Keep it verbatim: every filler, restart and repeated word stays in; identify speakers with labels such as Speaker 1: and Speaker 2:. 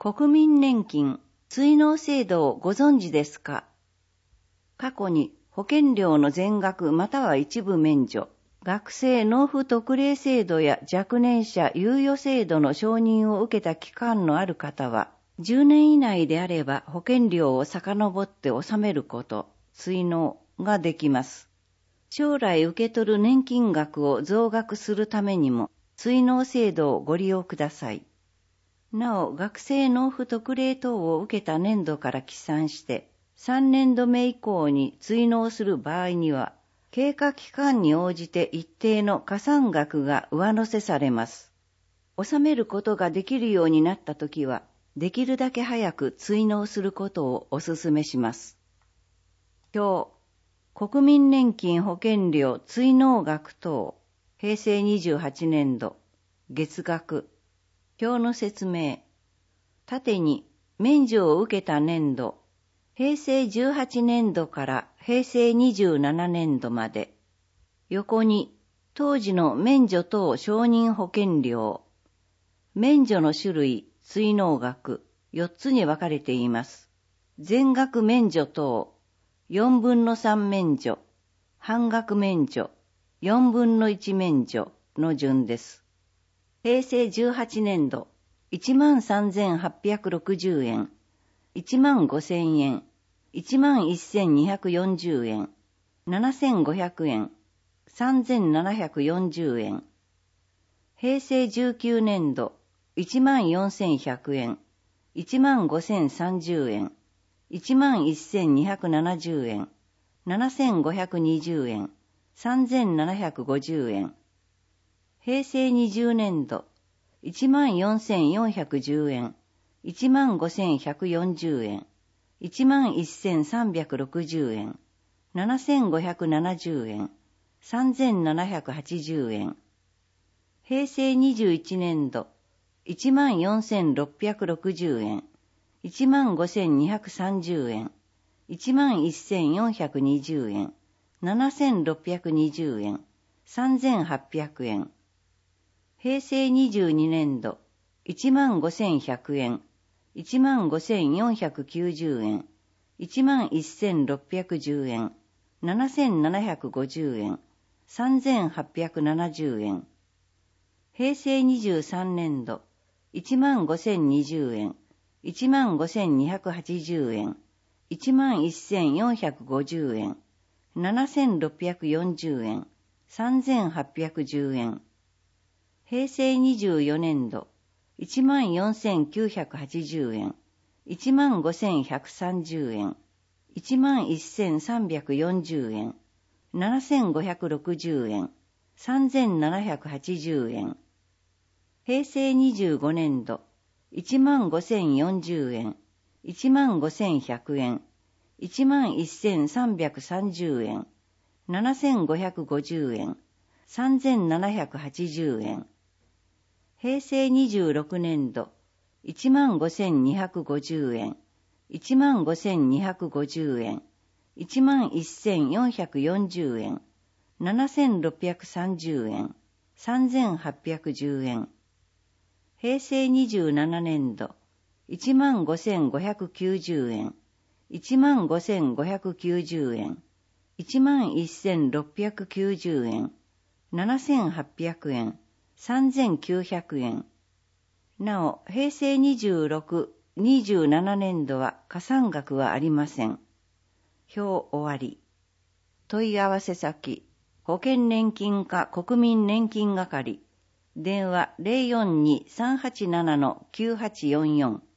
Speaker 1: 国民年金追納制度をご存知ですか？過去に保険料の全額または一部免除、学生納付特例制度や若年者猶予制度の承認を受けた期間のある方は、じゅうねん以内であれば保険料を遡って納めること、追納ができます。将来受け取る年金額を増額するためにも、追納制度をご利用ください。なお、学生納付特例等を受けた年度から起算して、さんねんどめ以降に追納する場合には、経過期間に応じて一定の加算額が上乗せされます。納めることができるようになったときは、できるだけ早く追納することをお勧めします。表、国民年金保険料追納額等、平成にじゅうはちねんど、月額。表の説明。縦に免除を受けた年度、平成じゅうはちねんどから平成にじゅうななねんどまで。横に当時の免除等承認保険料。免除の種類、追納額、よっつに分かれています。全額免除等、よんぶんのさん免除、半額免除、よんぶんのいち免除の順です。平成じゅうはちねんど、いちまんさんぜんはっぴゃくろくじゅうえん、いちまんごせんえん、いちまんせんにひゃくよんじゅうえん、ななせんごひゃくえん、さんぜんななひゃくよんじゅうえん。平成じゅうきゅうねんど、いちまんよんせんひゃくえん、いちまんごせんさんじゅうえん、いちまんせんにひゃくななじゅうえん、ななせんごひゃくにじゅうえん、さんぜんななひゃくごじゅうえん。平成にじゅうねんど、いちまんよんせんよんひゃくじゅうえん、いちまんごせんひゃくよんじゅうえん、いちまんせんさんびゃくろくじゅうえん、ななせんごひゃくななじゅうえん、さんぜんななひゃくはちじゅうえん。平成にじゅういちねんど、いちまんよんせんろっぴゃくろくじゅうえん、いちまんごせんにひゃくさんじゅうえん、いちまんせんよんひゃくにじゅうえん、ななせんろっぴゃくにじゅうえん、さんぜんはっぴゃくえん。平成にじゅうにねんど、いちまんごせんひゃくえん、いちまんごせんよんひゃくきゅうじゅうえん、いちまんせんろっぴゃくじゅうえん、ななせんななひゃくごじゅうえん、さんぜんはっぴゃくななじゅうえん。平成にじゅうさんねんど、いちまんごせんにじゅうえん、いちまんごせんにひゃくはちじゅうえん、いちまんせんよんひゃくごじゅうえん、ななせんろっぴゃくよんじゅうえん、さんぜんはっぴゃくじゅうえん。平成にじゅうよねんど、いちまんよんせんきゅうひゃくはちじゅうえん、いちまんごせんひゃくさんじゅうえん、いちまんせんさんびゃくよんじゅうえん、ななせんごひゃくろくじゅうえん、さんぜんななひゃくはちじゅうえん。平成にじゅうごねんど、いちまんごせんよんじゅうえん、いちまんごせんひゃくえん、いちまんせんさんびゃくさんじゅうえん、ななせんごひゃくごじゅうえん、さんぜんななひゃくはちじゅうえん。平成にじゅうろくねんど、いちまんごせんにひゃくごじゅうえん、いちまんごせんにひゃくごじゅうえん、いちまんせんよんひゃくよんじゅうえん、ななせんろっぴゃくさんじゅうえん、さんぜんはっぴゃくじゅうえん。平成にじゅうななねんど、いちまんごせんごひゃくきゅうじゅうえん、いちまんごせんごひゃくきゅうじゅうえん、いちまんせんろっぴゃくきゅうじゅうえん、ななせんはっぴゃくえん、さんぜんきゅうひゃくえん。なお、平成にじゅうろく、にじゅうななねんどは加算額はありません。表終わり。問い合わせ先、保険年金課国民年金係、電話 ゼロよんに さんはちなな きゅうはちよんよん。